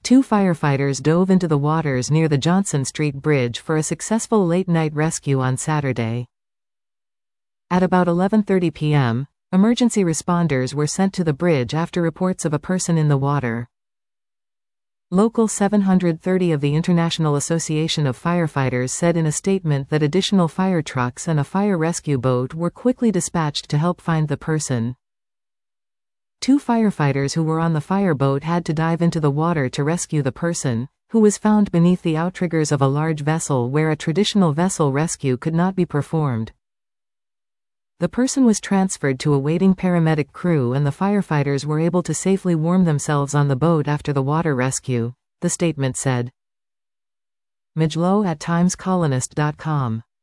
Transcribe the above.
Two firefighters dove into the waters near the Johnson Street Bridge for a successful late-night rescue on Saturday. At about 11:30 p.m., emergency responders were sent to the bridge after reports of a person in the water. Local 730 of the International Association of Firefighters said in a statement that additional fire trucks and a fire rescue boat were quickly dispatched to help find the person. Two firefighters who were on the fireboat had to dive into the water to rescue the person, who was found beneath the outriggers of a large vessel where a traditional vessel rescue could not be performed. The person was transferred to a waiting paramedic crew and the firefighters were able to safely warm themselves on the boat after the water rescue, the statement said. Majlow at timescolonist.com